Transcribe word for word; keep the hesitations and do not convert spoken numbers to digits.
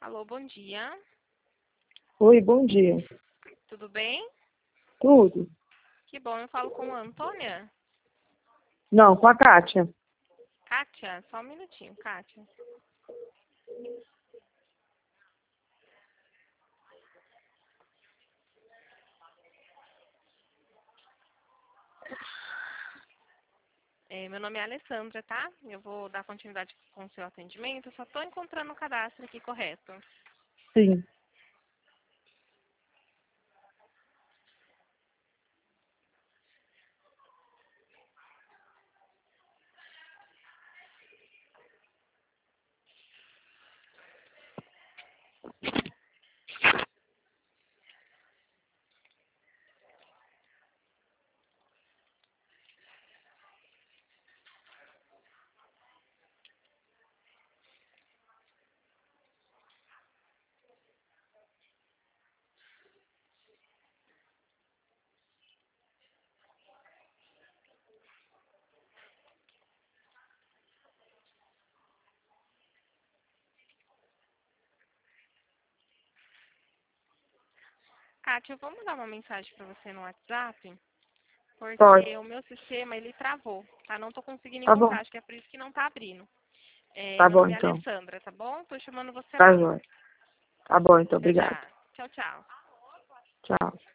Alô, bom dia. Oi, bom dia. Tudo bem? Tudo? Que bom, eu falo com a Antônia. Não, com a Kátia. Kátia, só um minutinho, Kátia. É, meu nome é Alessandra, tá? Eu vou dar continuidade com o seu atendimento. Eu só estou encontrando o cadastro aqui correto. Sim. Kátia, eu vou mandar uma mensagem para você no WhatsApp, porque Pode. o meu sistema, ele travou, tá? Não tô conseguindo Tá encontrar, bom. acho que é por isso que não tá abrindo. É, Tá meu bom, nome é então. Alessandra, tá bom? Tô chamando você Tá lá. jóia. Tá bom, então. Já Obrigada. já. Tchau, tchau. Tchau.